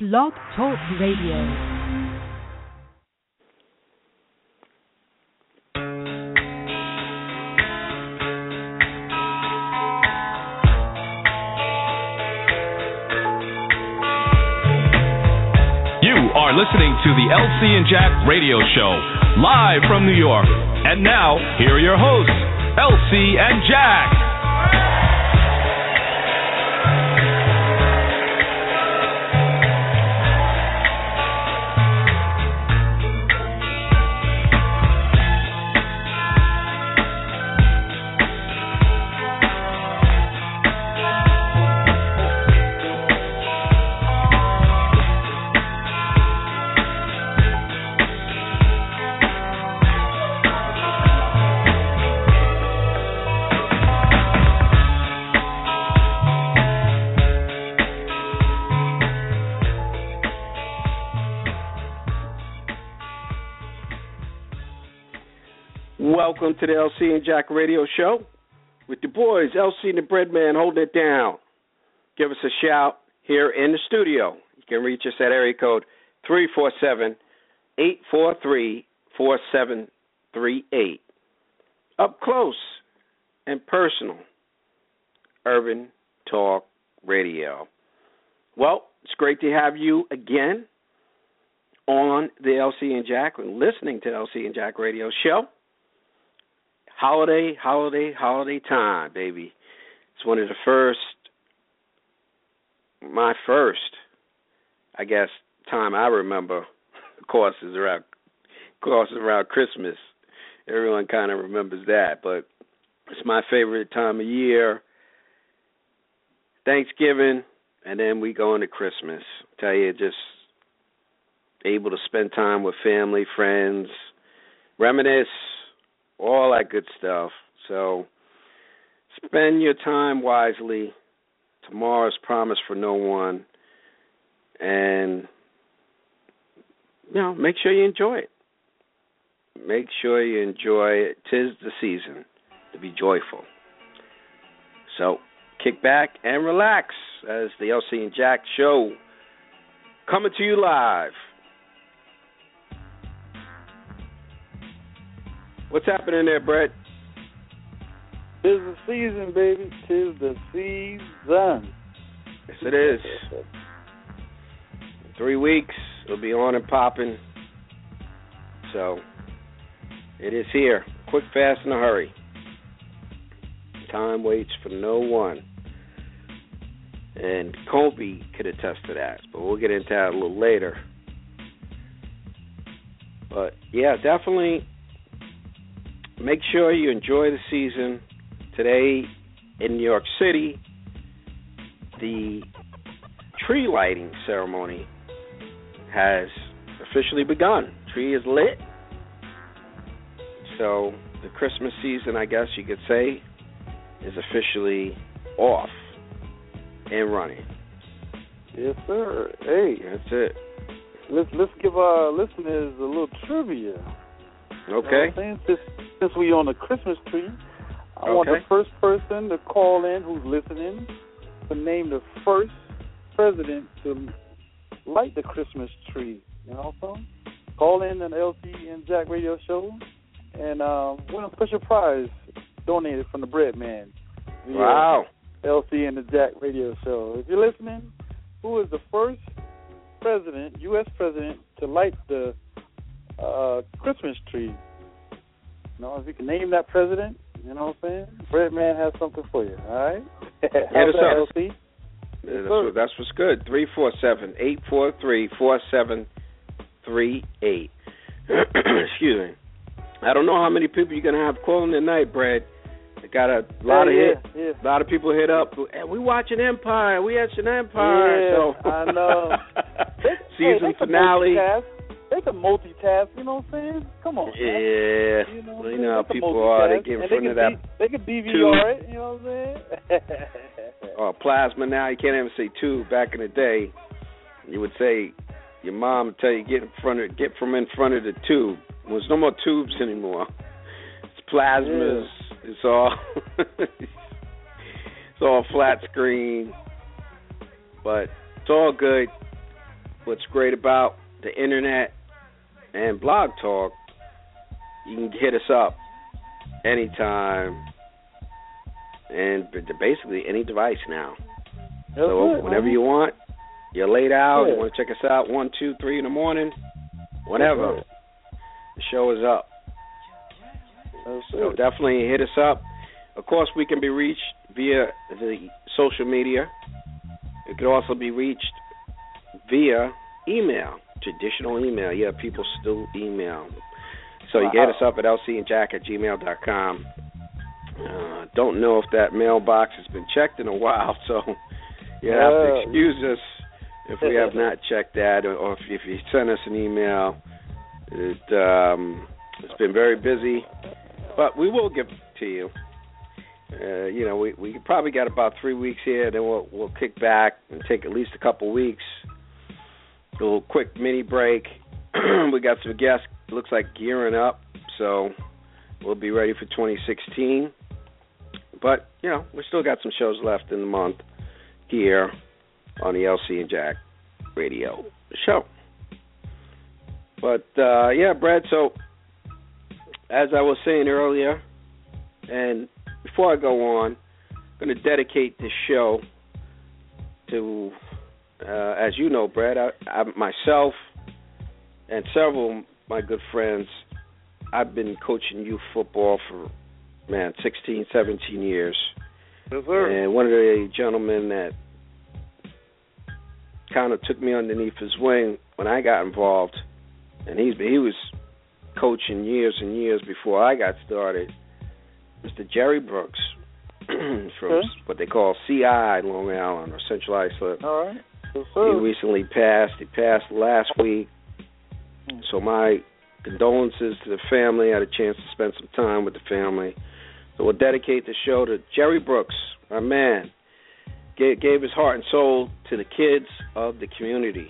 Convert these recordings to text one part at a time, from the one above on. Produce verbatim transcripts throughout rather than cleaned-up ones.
Blog Talk Radio. Are listening to the L C and Jack Radio Show, live from New York. And now, here are your hosts, L C and Jack. Welcome to the L C and Jack Radio Show with your boys, L C and the Breadman, holding it down. Give us a shout here in the studio. You can reach us at area code three four seven, eight four three, four seven three eight. Up close and personal, Urban Talk Radio. Well, it's great to have you again on the L C and Jack and listening to the L C and Jack Radio Show. Holiday, holiday, holiday time, baby. It's one of the first, my first, I guess, time I remember, of course, is around, of course, is around Christmas. Everyone kind of remembers that, but it's my favorite time of year. Thanksgiving, and then we go into Christmas. I tell you, just able to spend time with family, friends, reminisce, all that good stuff. So spend your time wisely. Tomorrow's promised for no one. And, you know, make sure you enjoy it. Make sure you enjoy it. 'Tis the season to be joyful. So kick back and relax as the L C and Jack Show coming to you live. What's happening there, Brett? Tis the season, baby. Tis the season. Yes, it is. In three weeks, it'll be on and popping. So, it is here. Quick, fast, in a hurry. Time waits for no one. And Kobe could attest to that, but we'll get into that a little later. But, yeah, definitely make sure you enjoy the season. Today in New York City, the tree lighting ceremony has officially begun. Tree is lit. So the Christmas season, I guess you could say, is officially off and running. Yes, sir. Hey, that's it. Let's let's give our listeners a little trivia. Okay. You know since, since we on the Christmas tree, I okay. want the first person to call in who's listening to name the first president to light the Christmas tree. You know what I'm saying? Call in on the L C and Jack Radio Show and uh, win a special prize donated from the Breadman. Wow. L C and the Jack Radio Show. If you're listening, who is the first president, U S president, to light the uh, Christmas tree? You know, if you can name that president, you know what I'm saying? Breadman has something for you, all right? Hit us up. L C? Yeah, that's, what, that's what's good. three four seven, eight four three, four seven three eight. Excuse me. I don't know how many people you're going to have calling tonight, Brad. They got a lot yeah, of hit, yeah, yeah. a lot of people hit up. Hey, we watching Empire. We watching Empire. Yeah, so I know. Season hey, they finale. They can multitask, you know what I'm saying? Come on. Yeah. You know, well, you know how they people are. They get in and front of that. D- they can D V R it, you know what I'm saying? Oh, plasma now. You can't even say tube. Back in the day, you would say, your mom would tell you, get in front of, get from in front of the tube. There's no more tubes anymore. It's plasmas. Yeah. It's all it's all flat screen, but it's all good. what's great about the internet and Blog Talk, you can hit us up anytime and basically any device now. That's so it, whenever man. you want, you're laid out, Yeah. you want to check us out, one, two, three in the morning, whenever. That's it. The show is up. That's So it. definitely hit us up. Of course, we can be reached via the social media. It can also be reached via email, traditional email. Yeah, people still email. So you can hit us up at l c and jack at gmail dot com. Uh, don't know if that mailbox has been checked in a while, so you have to Uh, excuse us if we have not checked that, or, or if, if you send us an email. It, um, it's been very busy, but we will get to you. Uh, you know, we we probably got about three weeks here, then we'll we'll kick back and take at least a couple weeks. A little quick mini break. We got some guests. Looks like gearing up, so we'll be ready for twenty sixteen. But you know, we still got some shows left in the month here on the L C and Jack Radio Show. But uh, yeah, Brad. So as I was saying earlier, and before I go on, I'm going to dedicate this show to, uh, as you know, Brad, I, I, myself and several of my good friends. I've been coaching youth football for, man, sixteen, seventeen years. Yes, sir. And one of the gentlemen that kind of took me underneath his wing when I got involved, and he's he was coaching years and years before I got started, Mister Jerry Brooks from Okay. what they call C I Long Island or Central Islip. All right. Yes, He sir. recently passed. He passed last week. So my condolences to the family. I had a chance to spend some time with the family. So we'll dedicate the show to Jerry Brooks, my man. Gave, gave his heart and soul to the kids of the community.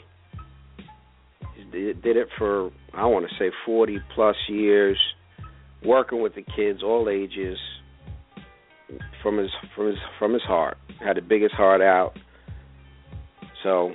He did, did it for, I want to say, forty plus years, working with the kids, all ages, from his from his from his heart. Had the biggest heart out. So,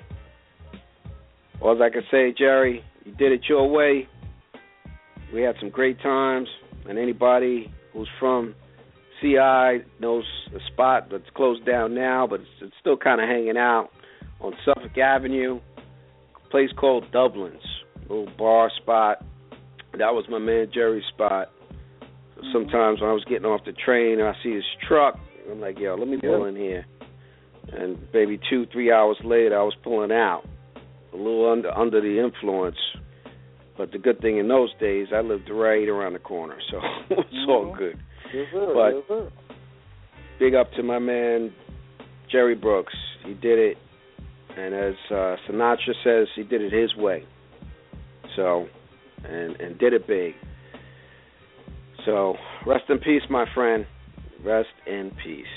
all I can say, Jerry, you did it your way. We had some great times, and anybody who's from C I knows a spot that's closed down now, but it's, it's still kind of hanging out on Suffolk Avenue, a place called Dublin's, a little bar spot. That was my man Jerry's spot. So sometimes when I was getting off the train and I see his truck, I'm like, yo, let me pull in here. And maybe two, three hours later, I was pulling out, a little under under the influence. But the good thing in those days, I lived right around the corner, so it was Mm-hmm. all good. Yes, sir. But yes, sir. big up to my man Jerry Brooks. He did it, and as uh, Sinatra says, he did it his way. So, and and did it big. So, rest in peace, my friend. Rest in peace.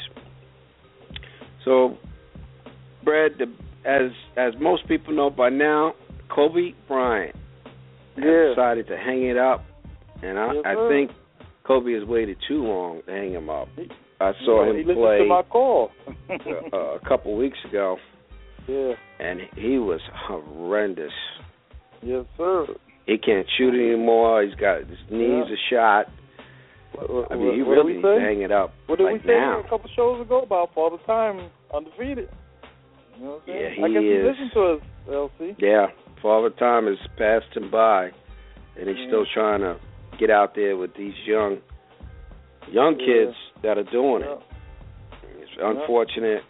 So, Brad, the, as as most people know by now, Kobe Bryant has Yeah. decided to hang it up, and I, Yes, I sir. think Kobe has waited too long to hang him up. I saw yeah, him he listened play to my call. uh, a couple weeks ago, yeah. and he was horrendous. Yes, sir. He can't shoot anymore. He's got his knees Yeah. are shot. What, what, I mean, he what really did needs we to say? hang it up What did like we say now. a couple shows ago about Father Time undefeated? You know what I'm saying? Yeah, he I guess is. he listened to us, L C. Yeah, Father Time has passed him by, and he's Yeah. still trying to get out there with these young, young Yeah. kids that are doing Yeah. it. It's unfortunate.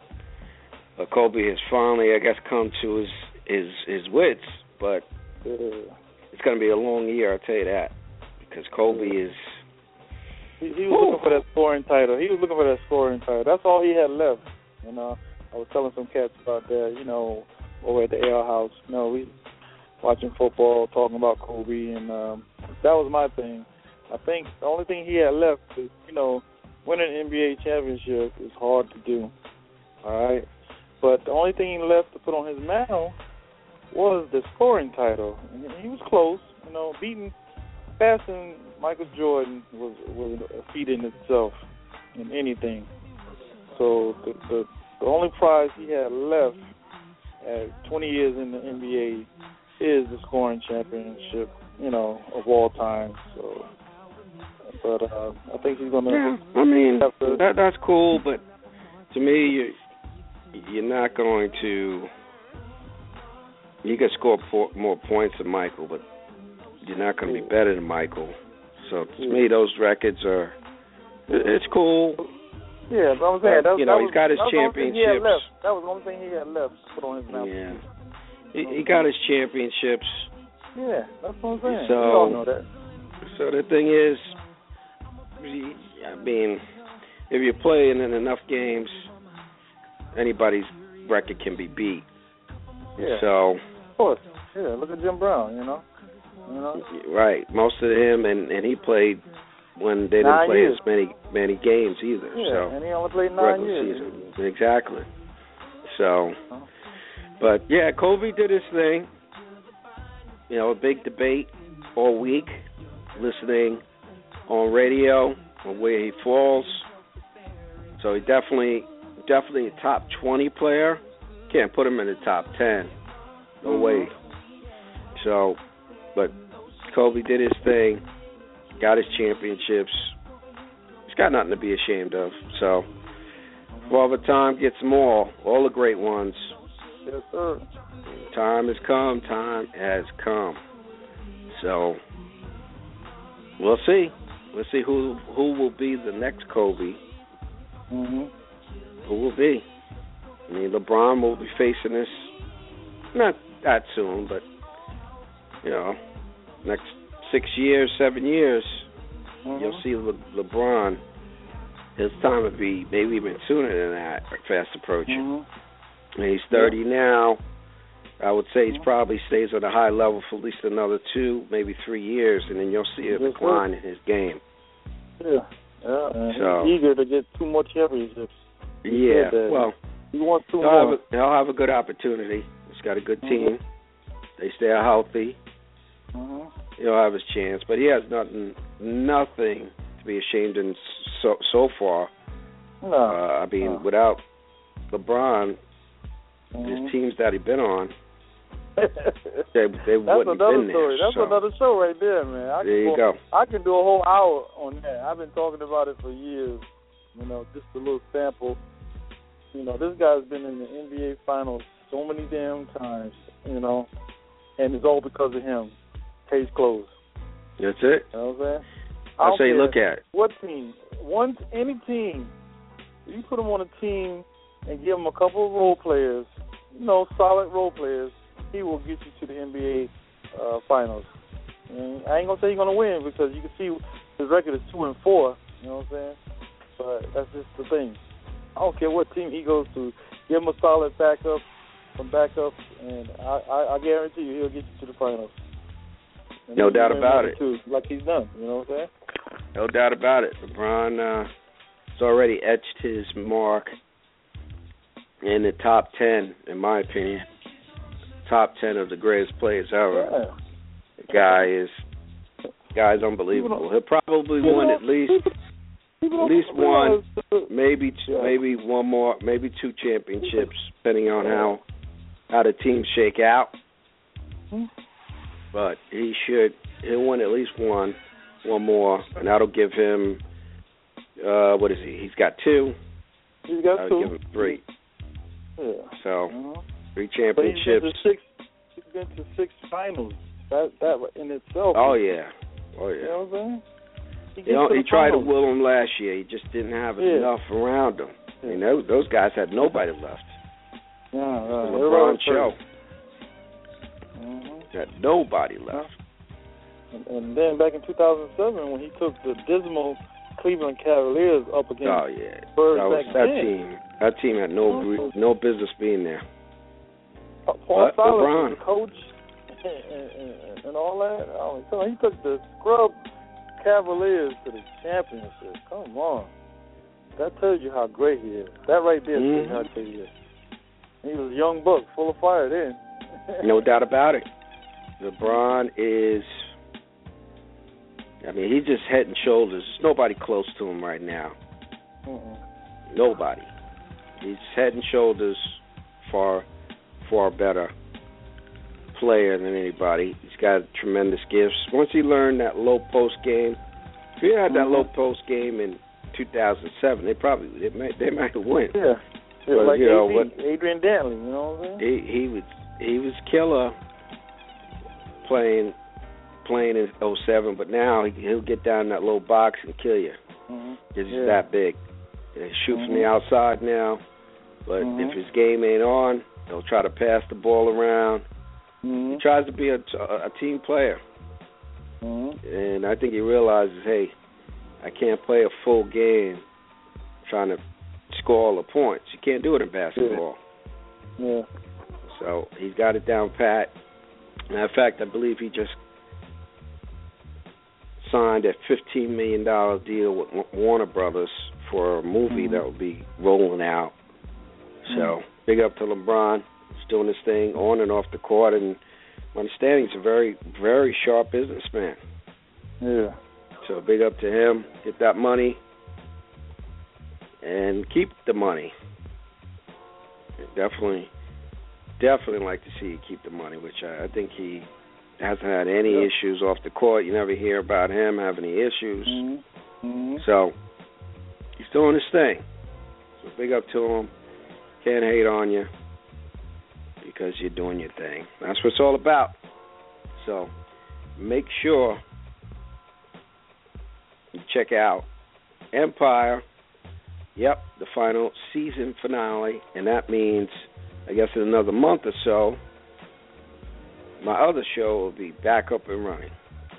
But Kobe has finally, I guess, come to his his, his wits, but Yeah. it's going to be a long year, I'll tell you that, because Kobe is. He, he was looking for that scoring title. He was looking for that scoring title. That's all he had left. You know, I was telling some cats about that. You know, over at the Ale House. You know, we watching football, talking about Kobe, and um, that was my thing. I think the only thing he had left is, you know, winning an N B A championship is hard to do. All right, but the only thing left to put on his mantle was the scoring title, and he was close. You know, beating, passing Michael Jordan was was a feat in itself in anything. So the, the the only prize he had left at twenty years in the N B A, is the scoring championship, you know, of all time. So, but uh, I think he's gonna. Yeah, I mean have to, that that's cool, but to me, you you're not going to. You can score po- more points than Michael, but you're not going to be better than Michael. So to me, those records are. It's cool. Yeah, but I'm saying, that, you know, that he's was, got his that championships. Was that was the only thing he had left to put on his mouth. Yeah, he, he got his championships. Yeah, that's what I'm saying. So, we all know that. So the thing is, I mean, if you're playing in enough games, anybody's record can be beat. Yeah. So. Of course. Yeah. Look at Jim Brown. You know. You know. Right. Most of him, and and he played. When they didn't nine play years. as many many games either. Yeah, so and he only played nine years. Season. Exactly. So, but yeah, Kobe did his thing. You know, a big debate all week, listening on radio on where he falls. So he definitely, definitely a top twenty player. Can't put him in the top ten. No mm-hmm. way. So, but Kobe did his thing. Got his championships. He's got nothing to be ashamed of. So, Father Time gets them all, all the great ones. Yes, sir. Time has come. Time has come. So, we'll see. We'll see who who will be the next Kobe. Mm-hmm. Who will be? I mean, LeBron will be facing this not that soon, but you know, next. Six years, seven years, mm-hmm. you'll see Le- LeBron. His time would be maybe even sooner than that, fast approaching. Mm-hmm. And he's thirty yeah. now. I would say he mm-hmm. probably stays at a high level for at least another two, maybe three years, and then you'll see a yes, decline sir. in his game. Yeah, yeah. And so, he's eager to get two more championships. He yeah, well, he wants two he'll more. have, a, he'll have a good opportunity. He's got a good team. Mm-hmm. They stay healthy. Mm-hmm. He'll have his chance, but he has nothing, nothing to be ashamed in so so far. No, uh, I mean, no. without LeBron, mm-hmm. his teams that he's been on, they they That's wouldn't have another been story. there. That's so. another show right there, man. I there you go, go. I can do a whole hour on that. I've been talking about it for years. You know, just a little sample. You know, this guy's been in the N B A Finals so many damn times. You know, and it's all because of him. Case closed. That's it. You know what I'm saying? I say look at it. What team? One, any team. You put him on a team and give him a couple of role players, you know, solid role players, he will get you to the N B A uh, Finals. And I ain't going to say he's going to win because you can see his record is two and four, you know what I'm saying? But that's just the thing. I don't care what team he goes to. Give him a solid backup, some backup, and I, I, I guarantee you he'll get you to the finals. And no doubt about it. Too, like he's done, you know what I'm saying? No doubt about it. LeBron uh, has already etched his mark in the top ten, in my opinion. Top ten of the greatest players ever. Yeah. The guy is guy's unbelievable. He'll probably win at least at least one, maybe two, maybe one more, maybe two championships, depending on how how the teams shake out. But he should he'll win at least one, one more, and that'll give him uh, what is he? He's got two. He's got that'll two. give him three. Yeah. So uh-huh. three But he's been championships. to six. He's been to six finals. That that in itself. Oh yeah. Oh yeah. You know what I'm saying? He, You know, he tried finals. to will him last year. He just didn't have Yeah. enough around him. Yeah. You know, those guys had nobody left. Yeah, right. The LeBron show Mm-hmm. had nobody left. And, and then back in two thousand seven, when he took the dismal Cleveland Cavaliers up against Oh yeah, Spurs that was back that then. team. That team had no re- no business being there. Paul But Silas LeBron. was the coach and, and, and all that. Oh, so he took the scrub Cavaliers to the championship. Come on. That tells you how great he is. That right there tells Mm-hmm. you how great he is. He was a young buck, full of fire then. No doubt about it. LeBron is, I mean, he's just head and shoulders. There's nobody close to him right now. Mm-mm. Nobody. He's head and shoulders far, far better player than anybody. He's got tremendous gifts. Once he learned that low post game, if he had that mm-hmm. low post game in two thousand seven, they probably they might they might win. Yeah, yeah but, like you know, what, Adrian Dantley, you know what I'm saying? He he was he was killer playing playing in oh seven, but now he, he'll get down in that low box and kill you. Mm-hmm. He's yeah. that big. He shoots mm-hmm. from the outside now, but mm-hmm. if his game ain't on, he'll try to pass the ball around. Mm-hmm. He tries to be a, a team player, mm-hmm. and I think he realizes, hey, I can't play a full game trying to score all the points. You can't do it in basketball. Yeah. yeah. So he's got it down pat. Matter of fact, I believe he just signed a fifteen million dollars deal with Warner Brothers for a movie mm-hmm. that will be rolling out. So mm-hmm. big up to LeBron. He's doing this thing on and off the court, and my understanding he's a very, very sharp businessman. Yeah. So big up to him. Get that money and keep the money. Definitely, definitely like to see you keep the money, which I, I think he hasn't had any yep. issues off the court. You never hear about him having any issues. Mm-hmm. Mm-hmm. So he's doing his thing. So big up to him. Can't hate on you because you're doing your thing. That's what it's all about. So make sure you check out Empire. Yep, the final season finale, and that means, I guess in another month or so, my other show will be back up and running.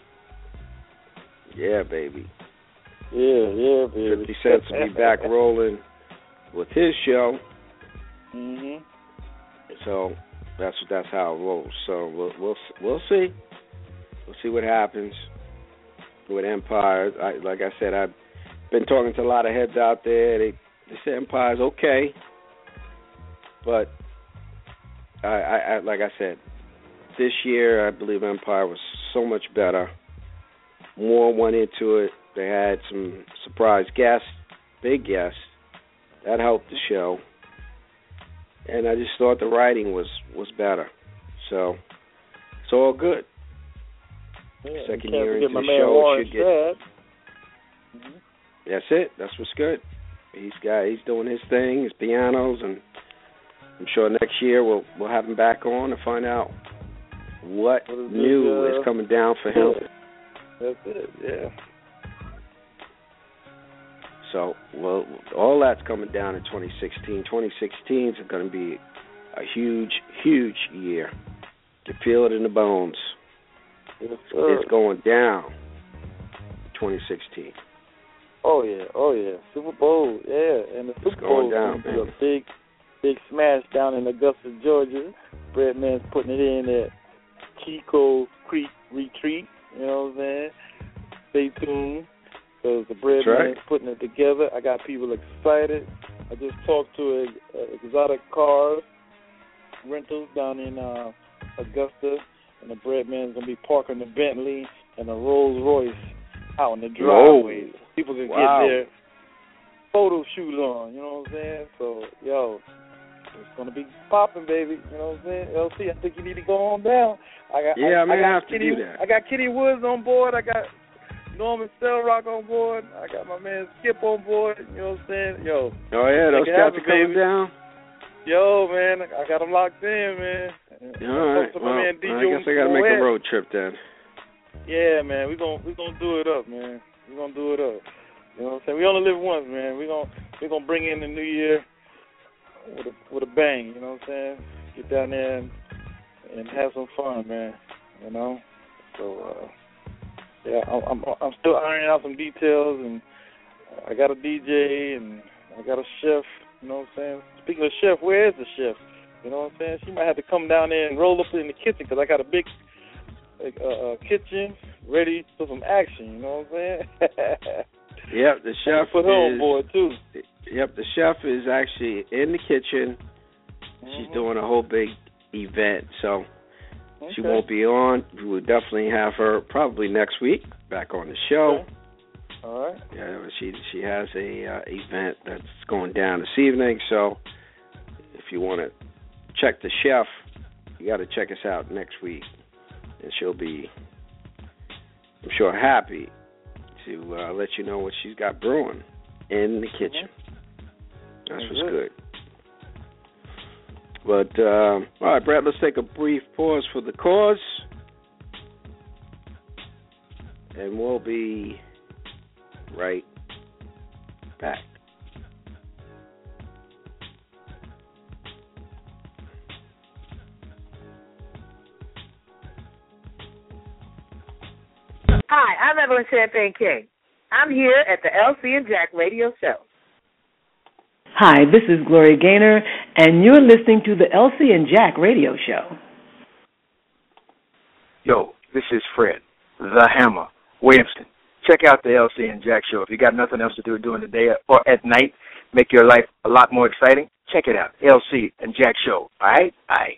Yeah, baby. Yeah, yeah, baby. fifty Cent will be back rolling with his show. Mhm. So that's that's how it rolls. So we'll we'll we'll see. We'll see what happens with Empire. I, like I said, I've been talking to a lot of heads out there. They they say Empire's okay, but I, I, I like I said, this year I believe Empire was so much better. More went into it. They had some surprise guests, big guests. That helped the show. And I just thought the writing was, was better. So it's all good. Yeah, Second year into the show Warren should get. Mm-hmm. That's it. That's what's good. He's got he's doing his thing, his pianos, and I'm sure next year we'll we'll have him back on to find out what, what new this, uh, is coming down for him. That's it. Yeah. So, well, all that's coming down in twenty sixteen. twenty sixteen is going to be a huge, huge year. You feel it in the bones. Yes, sir. It's going down. twenty sixteen. Oh yeah, oh yeah. Super Bowl, yeah, and the Super it's going Bowl down, is a big, big smash down in Augusta, Georgia. Breadman's putting it in at Chico Creek Retreat. You know what I'm saying? Stay tuned. Because the Breadman's right. putting it together. I got people excited. I just talked to a, a Exotic Cars Rentals down in uh, Augusta, and the Breadman's going to be parking the Bentley and the Rolls Royce out in the driveway. Whoa. People can wow. get their photo shoot on, you know what I'm saying? So, yo, it's going to be popping, baby. You know what I'm saying? L C, I think you need to go on down. I got, yeah, I, I, may I got have Kitty, to do that. I got Kitty Woods on board. I got Norman Stellrock on board. I got my man Skip on board. You know what I'm saying? Yo. Oh, yeah, those scouts are coming baby. down? Yo, man, I got them locked in, man. All right. Well, man, D J I guess I got to make a road trip then. Yeah, man, we're going we gonna do it up, man. We're going to do it up. You know what I'm saying? We only live once, man. We're going we gonna bring in the new year with a, with a bang, you know what I'm saying? Get down there and, and have some fun, man, you know? So, uh, yeah, I'm, I'm I'm still ironing out some details, and I got a D J, and I got a chef, you know what I'm saying? Speaking of chef, where is the chef? You know what I'm saying? She might have to come down there and roll up in the kitchen, because I got a big uh, uh, kitchen ready for some action, you know what I'm saying? Yep, the chef put her is, on board, too. Yep, the chef is actually in the kitchen. Mm-hmm. She's doing a whole big event, so okay. she won't be on. We will definitely have her probably next week back on the show. Okay. All right. Yeah, she she has a uh, event that's going down this evening, so if you want to check the chef you got to check us out next week, and she'll be, I'm sure, happy to uh, let you know what she's got brewing in the kitchen. That's what's good. But, uh, all right, Brad, let's take a brief pause for the cause, and we'll be right back. Hi, I'm Evelyn Champagne King. I'm here at the L C and Jack Radio Show. Hi, this is Gloria Gaynor, and you're listening to the L C and Jack Radio Show. Yo, this is Fred, the Hammer, Williamston. Check out the L C and Jack Show. If you got nothing else to do during the day or at night, make your life a lot more exciting, check it out, L C and Jack Show. All right? All right.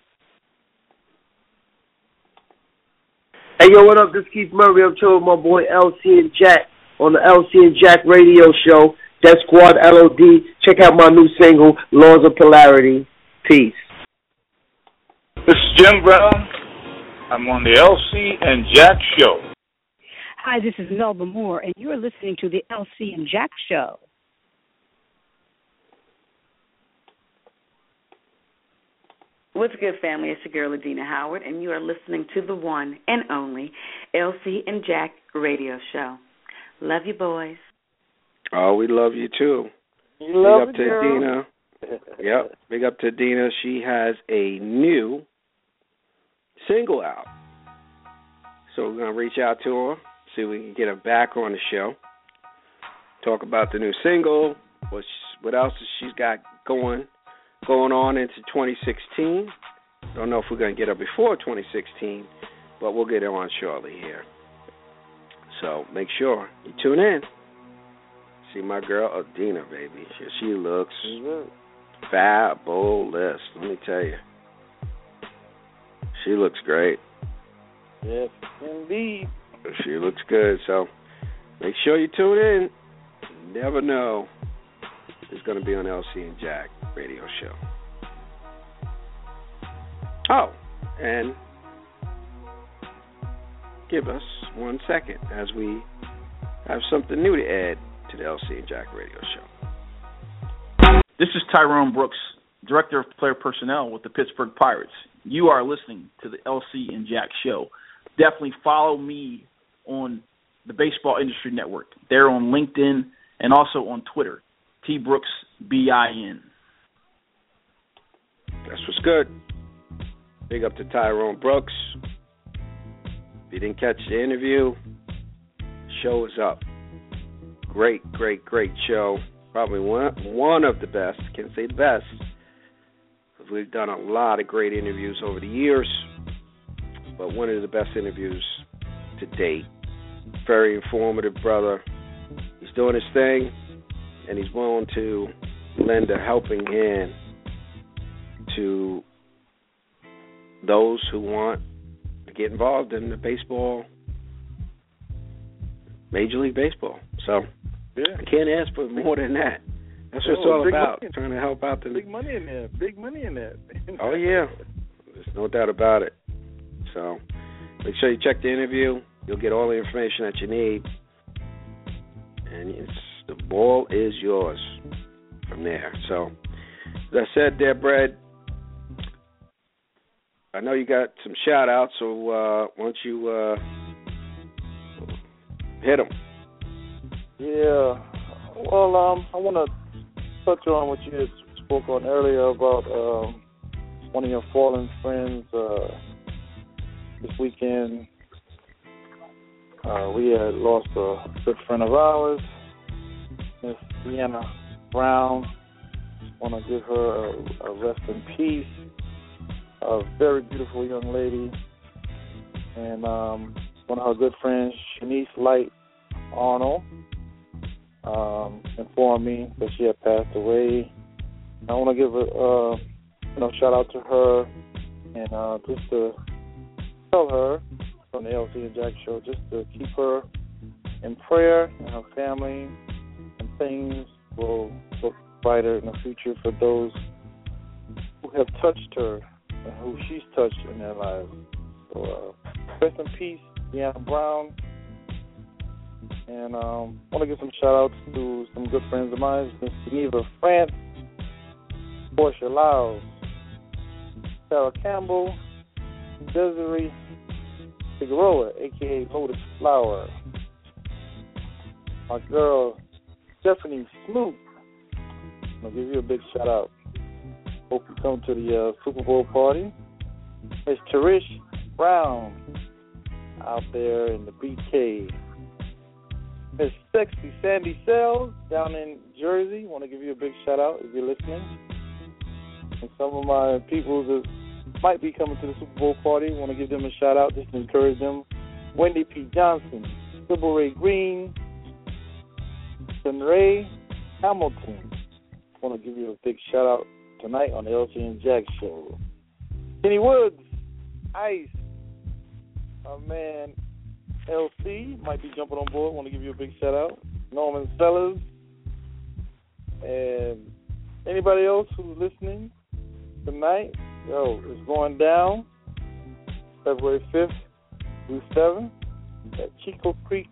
Hey, yo, what up? This is Keith Murray. I'm chilling with my boy L C and Jack on the L C and Jack Radio Show. Death Squad L O D. Check out my new single, Laws of Polarity. Peace. This is Jim Brown. I'm on the L C and Jack Show. Hi, this is Melba Moore, and you're listening to the L C and Jack Show. What's good, family? It's your girl, Adina Howard, and you are listening to the one and only L C and Jack Radio Show. Love you, boys. Oh, we love you, too. You love Big up to Adina. Yep, big up to Adina. She has a new single out. So we're going to reach out to her, see if we can get her back on the show, talk about the new single, what, what else she's got going going on into twenty sixteen. Don't know if we're going to get her before twenty sixteen, but we'll get her on shortly here. So make sure you tune in. See my girl Adina, baby. She, she looks fabulous. Let me tell you. She looks great. Yes, indeed. She looks good. So make sure you tune in. You never know who's going to be on L C and Jack Radio Show. Oh, and give us one second as we have something new to add to the L C and Jack Radio Show. This is Tyrone Brooks, Director of Player Personnel with the Pittsburgh Pirates. You are listening to the L C and Jack Show. Definitely follow me on the Baseball Industry Network. They're on LinkedIn and also on Twitter, T Brooks B I N. That's what's good. Big up to Tyrone Brooks. If you didn't catch the interview, show is up. Great, great, great show. Probably one one of the best. Can't say the best. We've done a lot of great interviews over the years, but one of the best interviews to date. Very informative brother. He's doing his thing, and he's willing to lend a helping hand to those who want to get involved in the baseball, Major League Baseball. So yeah. I can't ask for more than that. That's what oh, it's all about, money. trying to help out the... Big money in there. Big money in there. Oh, yeah. There's no doubt about it. So make sure you check the interview. You'll get all the information that you need. And it's, the ball is yours from there. So, as I said there, Brad, I know you got some shout-outs, so uh, why don't you uh, hit them? Yeah. Well, um, I want to touch on what you had spoke on earlier about um, one of your fallen friends uh, this weekend. Uh, we had lost a good friend of ours, Miss Deanna Brown. Want to give her a, a rest in peace. A very beautiful young lady. And um, one of her good friends, Shanice Light Arnold, um, informed me that she had passed away. I want to give a uh, you know shout out to her and uh, just to tell her on the L C and Jack Show just to keep her in prayer and her family, and things will look brighter in the future for those who have touched her and who she's touched in their lives. So uh, rest in peace, Deanna Brown. And um, I want to give some shout-outs to some good friends of mine, Miss Geneva France, Portia Lyles, Sarah Campbell, Desiree Figueroa, a k a. Lotus Flower, my girl Stephanie Snoop. I'm going to give you a big shout-out. Hope you come to the uh, Super Bowl party. Miss Tarish Brown out there in the B K. Miss Sexy Sandy Sells down in Jersey. Want to give you a big shout-out if you're listening. And some of my people that might be coming to the Super Bowl party, want to give them a shout-out just to encourage them. Wendy P. Johnson, Sybil Ray Green, Ray Hamilton. Want to give you a big shout-out tonight on the L C and Jack Show. Kenny Woods, Ice, my man L C might be jumping on board. Want to give you a big shout-out. Norman Sellers, and anybody else who's listening tonight. Yo, it's going down February fifth through seventh at Chico Creek,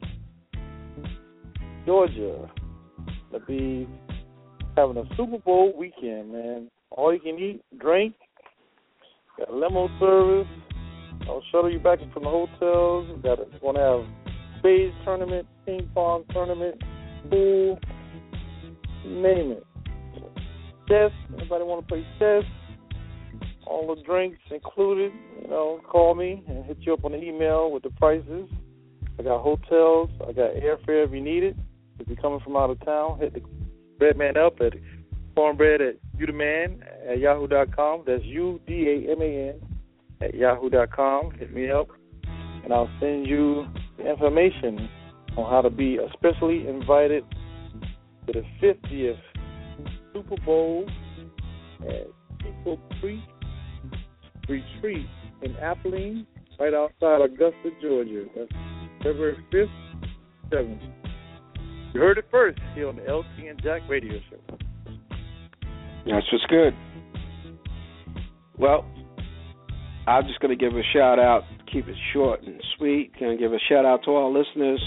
Georgia. They'll be having a Super Bowl weekend, man. All you can eat, drink, got a limo service. I'll shuttle you back from the hotels. We're going to have spades tournament, ping pong tournament, pool, name it. Chess, anybody want to play chess? All the drinks included. You know, call me and hit you up on the email with the prices. I got hotels. I got airfare if you need it. If you're coming from out of town, hit the Breadman up at cornbread at udaman at yahoo dot com. That's U D A M A N at yahoo dot com. Hit me up, and I'll send you the information on how to be especially invited to the fiftieth Super Bowl at Chico Creek Retreat in Appling, right outside Augusta, Georgia. That's February fifth, seventh. You heard it first here on the L C and Jack Radio Show. That's what's good. Well, I'm just going to give a shout out, keep it short and sweet. Going to give a shout out to all listeners.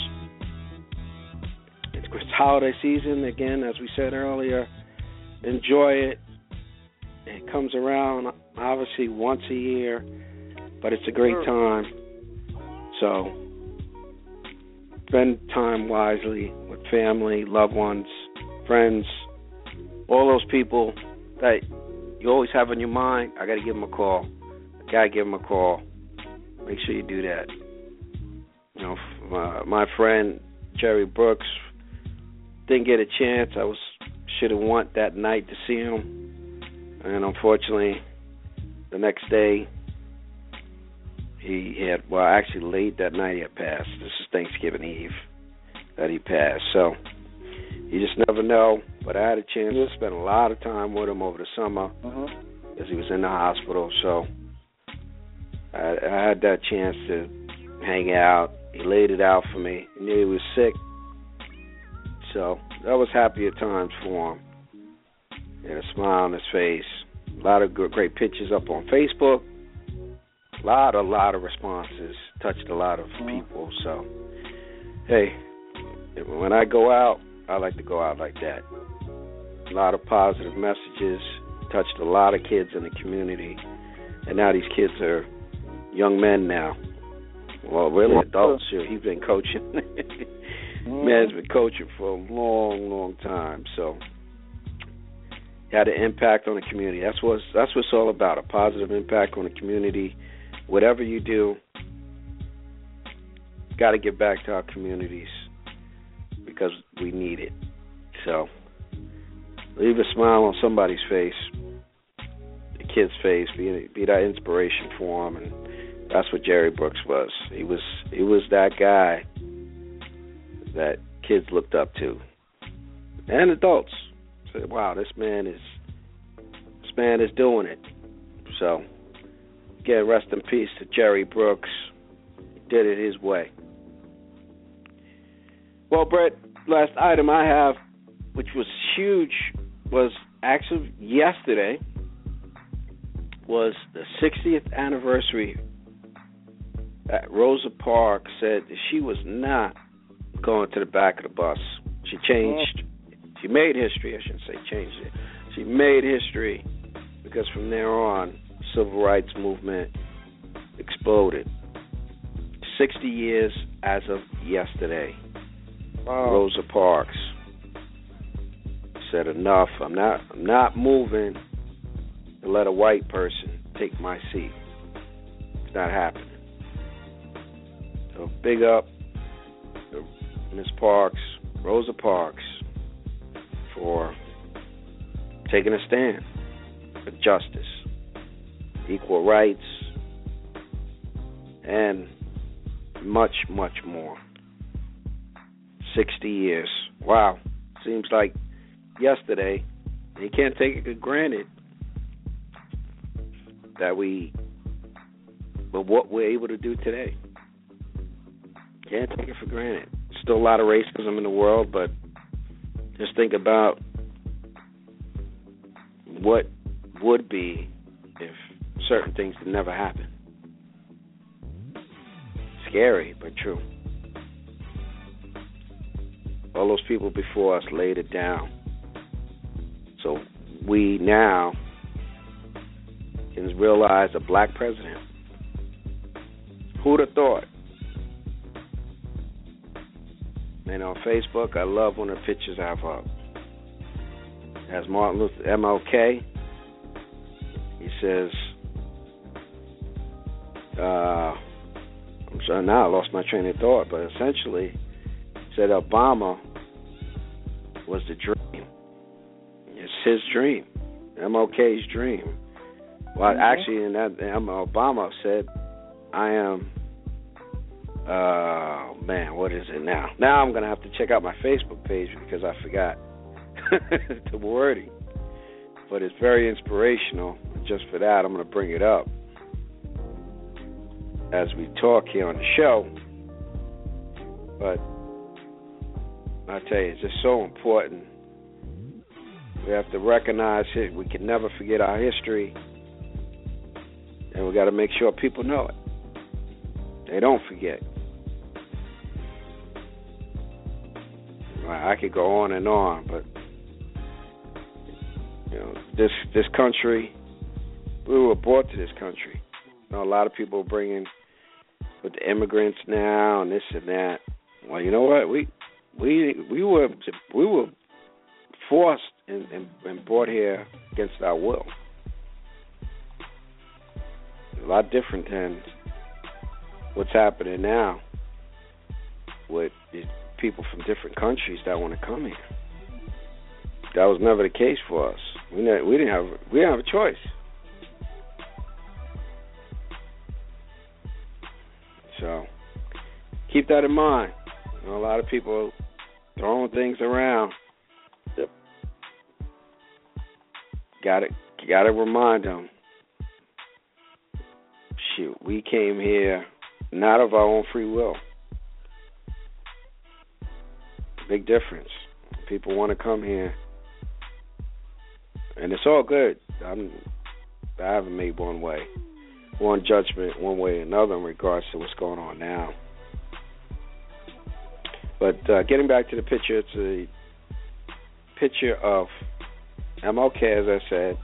It's holiday season again, as we said earlier. Enjoy it. It comes around obviously once a year, but it's a great time. So spend time wisely with family, loved ones, friends, all those people that you always have on your mind. I got to give them a call. I got to give them a call. Make sure you do that. You know, my, my friend Jerry Brooks didn't get a chance. I was should have went that night to see him. And unfortunately, the next day, he had, well, actually late that night he had passed. This is Thanksgiving Eve that he passed. So you just never know. But I had a chance to spend a lot of time with him over the summer uh-huh. as he was in the hospital. So I, I had that chance to hang out. He laid it out for me. He knew he was sick. So that was happier times for him. He had a smile on his face. A lot of good, great pictures up on Facebook. A lot, a lot of responses. Touched a lot of people. So, hey, when I go out, I like to go out like that. A lot of positive messages. Touched a lot of kids in the community. And now these kids are young men now. Well, really adults. He's been coaching. Man's been coaching for a long, long time. So, had an impact on the community. That's what that's what it's all about, a positive impact on the community. Whatever you do, got to give back to our communities because we need it. So leave a smile on somebody's face, the kid's face, be, be that inspiration for them, and that's what Jerry Brooks was. He was he was that guy that kids looked up to, and adults. Said, wow, this man is this man is doing it. So, again, rest in peace to Jerry Brooks. He did it his way. Well, Brett, last item I have, which was huge, was actually yesterday. was the sixtieth anniversary that Rosa Parks said that she was not going to the back of the bus. She changed, she made history, I shouldn't say changed it. She made history because from there on, civil rights movement exploded. sixty years as of yesterday. Wow. Rosa Parks said enough. I'm not I'm not moving to let a white person take my seat. It's not happening. So big up to Miss Parks, Rosa Parks, for taking a stand for justice, equal rights, and much, much more. sixty years. Wow. Seems like yesterday. You can't take it for granted that we, but what we're able to do today. Can't take it for granted. Still a lot of racism in the world, but just think about what would be if certain things could never happen. Scary, but true. All those people before us laid it down. So we now can realize a black president. Who'd have thought? And on Facebook, I love when the pictures I have up. As Martin Luther, M L K, he says, uh, I'm sorry, now I lost my train of thought, but essentially, he said Obama was the dream. It's his dream, M L K's dream. Well, mm-hmm. actually, in that, Obama said, I am, uh, man, what is it now? Now I'm going to have to check out my Facebook page because I forgot the wording. But it's very inspirational. Just for that, I'm going to bring it up as we talk here on the show. But I tell you, it's just so important. We have to recognize it. We can never forget our history. And we got to make sure people know it. They don't forget. I could go on and on, but you know, this this country, we were brought to this country. You know, a lot of people are bringing with the immigrants now and this and that. Well, you know what? We we we were we were forced and, and, and brought here against our will. A lot different than what's happening now with these people from different countries that want to come here. That was never the case for us. We ne- we didn't have we didn't have a choice. So keep that in mind. You know, a lot of people throwing things around. Yep. Got to got to remind them. Shoot, we came here not of our own free will. Big difference. People want to come here, and it's all good. I'm, I haven't made one way, one judgment, one way or another in regards to what's going on now. But uh, getting back to the picture, it's a picture of M L K, as I said,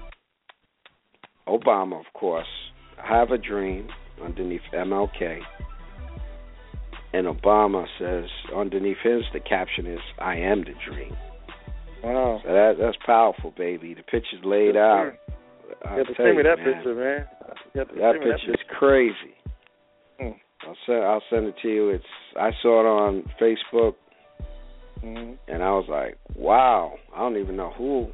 Obama, of course, I Have a Dream underneath M L K. And Obama says underneath his, the caption is, I am the dream. Wow. So that, that's powerful, baby. The picture's laid yes, out. You have to send me that man, picture, man. That picture is crazy. Hmm. I'll send I'll send it to you. It's I saw it on Facebook, mm-hmm. and I was like, wow. I don't even know who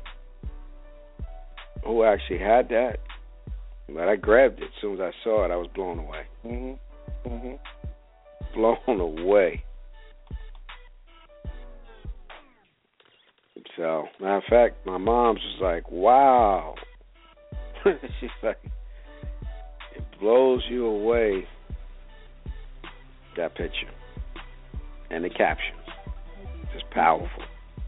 who actually had that. But I grabbed it as soon as I saw it. I was blown away. Mm-hmm. Mm-hmm. Blown away. So, matter of fact, my mom's was like, wow. She's like, it blows you away, that picture. And the captions. Just powerful.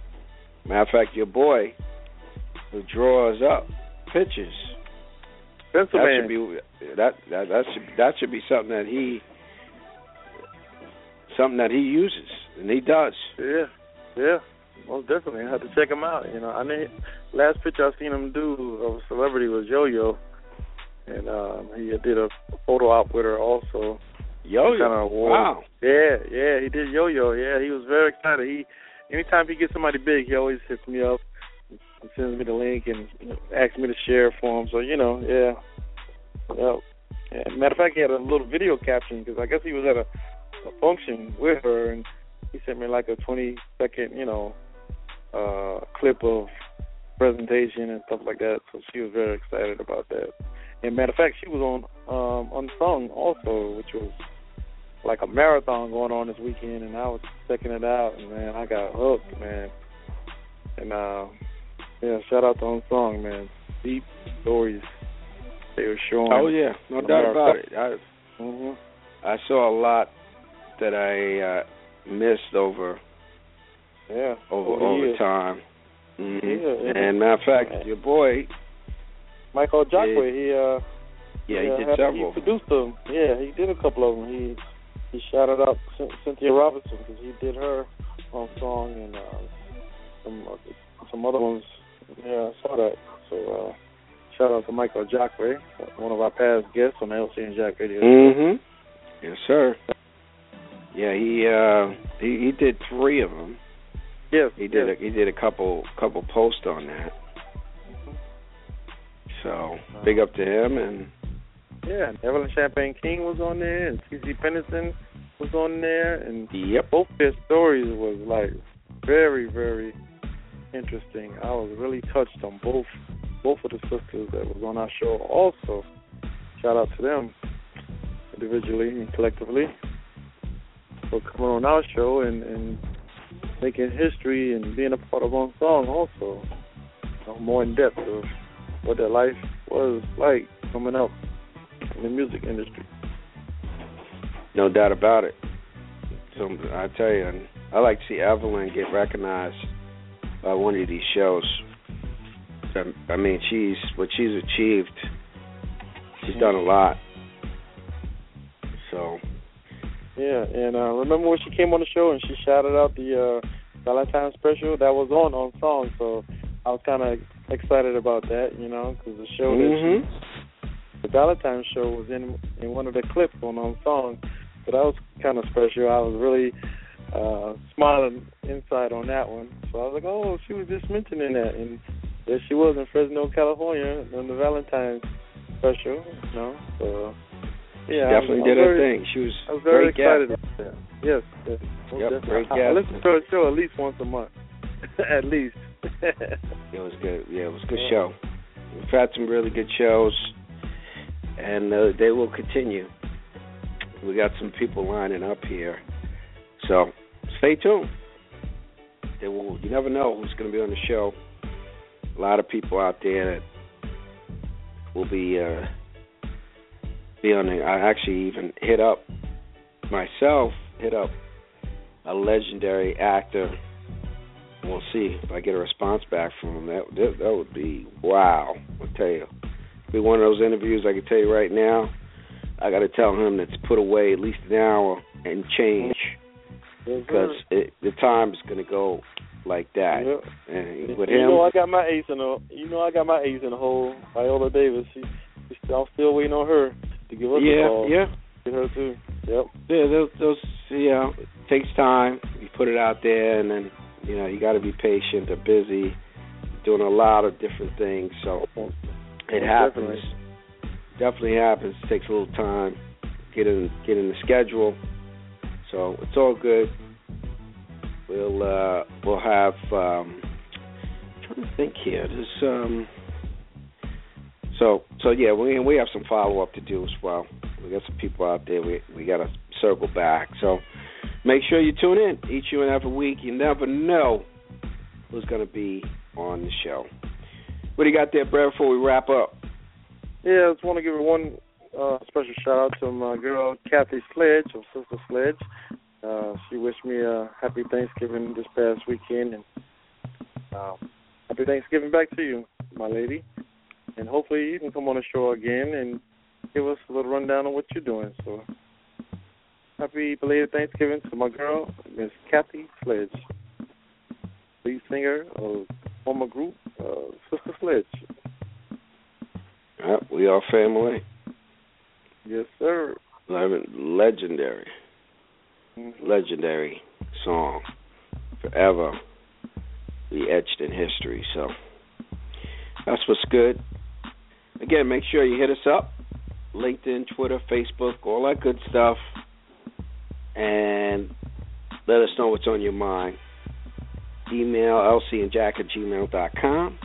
Matter of fact, your boy who draws up pictures Pennsylvania. That should be that that that should that should be something that he something that he uses and he does. Yeah, yeah, most definitely. I had to check him out. You know, I mean, last picture I seen him do of a celebrity was Yo-Yo, and um, he did a photo op with her also. Yo-Yo, kind of wow. Yeah, yeah, he did Yo-Yo. Yeah, he was very excited. He anytime he gets somebody big, he always hits me up. He sends me the link and asks me to share for him. So, you know, yeah. Yep. Yeah. Matter of fact, he had a little video caption because I guess he was at a, a function with her, and he sent me like a twenty-second, you know, uh, clip of presentation and stuff like that. So she was very excited about that. And matter of fact, she was on um, Unsung also, which was like a marathon going on this weekend, and I was checking it out, and, man, I got hooked, man. And, uh, yeah, shout out to Unsung, man. Deep stories they were showing. Oh, yeah, no doubt about it. I, mm-hmm. I saw a lot that I uh, missed over yeah, over, over, over time. Mm-hmm. Yeah, yeah. And matter of fact, yeah. your boy Michael Jackway, he uh, yeah, he, he uh, did had, several. He produced them. Yeah, he did a couple of them. He he shouted out C- Cynthia Robinson because he did her on song and uh, some uh, some other ones. Yeah, I saw that. So uh, shout out to Michael Jackway, one of our past guests on the L C and Jack Radio. Mm-hmm. Yes, sir. Yeah, he uh, he he did three of them. Yes, he did. Yes. A, he did a couple couple posts on that. So big up to him. And yeah, Evelyn Champagne King was on there, and T C Pennington was on there, and yep. both their stories was like very very interesting. I was really touched on both both of the sisters that was on our show. Also, shout out to them individually and collectively for coming on our show and, and making history and being a part of Unsung also. You know, more in depth of what their life was like coming up in the music industry. No doubt about it. So I tell you, I like to see Evelyn get recognized by one of these shows. I mean, she's what she's achieved. She's done a lot. So. Yeah, and uh, remember when she came on the show and she shouted out the uh, Valentine's special that was on on song. So I was kind of excited about that, you know, because the show mm-hmm. that she, the Valentine's show was in in one of the clips on on song. So that was kind of special. I was really uh, smiling inside on that one. So I was like, oh, she was just mentioning that, and there she was in Fresno, California, on the Valentine's special, you know. So yeah, she definitely I was, did I was her very, thing. She was, I was very great excited guest. about that. Yes, yes. Yep, great I, guest. I listen to her show at least once a month, at least. It was good. Yeah, it was a good yeah. show. We've had some really good shows, and uh, they will continue. We got some people lining up here, so stay tuned. They will. You never know who's going to be on the show. A lot of people out there that will be uh, be on the. I actually even hit up myself. Hit up a legendary actor. We'll see if I get a response back from him. That that, that would be wow. I'll tell you. It'll be one of those interviews. I can tell you right now. I got to tell him to put away at least an hour and change because it, the time is going to go like that. Yeah. And with you him, know I got my ace in the. You know I got my ace in the hole. Viola Davis. She, she, I'm still waiting on her to give us yeah, a call. Yeah, Get her too. Yep. Yeah, those, those. You know, it takes time. You put it out there, and then you know you got to be patient. They're busy, doing a lot of different things, so it happens. Definitely. Definitely happens. It takes a little time. Get in, get in the schedule. So it's all good. We'll uh, we'll have. Um, I'm trying to think here. There's um. So so yeah, we we have some follow up to do as well. We got some people out there. We we got to circle back. So make sure you tune in each and every week. You never know who's going to be on the show. What do you got there, Brad? Before we wrap up. Yeah, I just want to give one uh, special shout-out to my girl, Kathy Sledge, or Sister Sledge. Uh, she wished me a happy Thanksgiving this past weekend. And uh, happy Thanksgiving back to you, my lady. And hopefully you can come on the show again and give us a little rundown on what you're doing. So happy belated Thanksgiving to my girl, Miss Kathy Sledge, lead singer of former group uh, Sister Sledge. Uh, we are family. Yes, sir. Legendary. Mm-hmm. Legendary song. Forever be etched in history. So that's what's good. Again, make sure you hit us up. LinkedIn, Twitter, Facebook, all that good stuff. And let us know what's on your mind. Email L C and Jack at gmail dot com.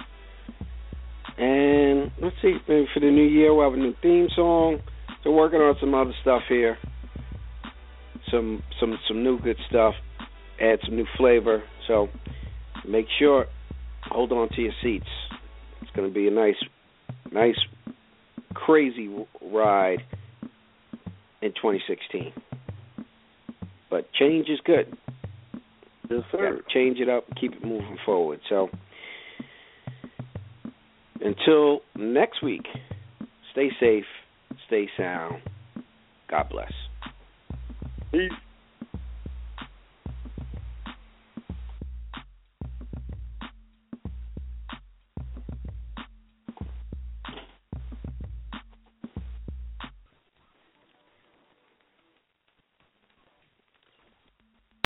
And let's see, maybe for the new year we'll have a new theme song. So working on some other stuff here. Some some some new good stuff. Add some new flavor. So make sure, hold on to your seats. It's going to be a nice, nice, crazy ride in twenty sixteen. But change is good. Yes, sir. Change it up and keep it moving forward. So until next week, stay safe, stay sound. God bless. Peace.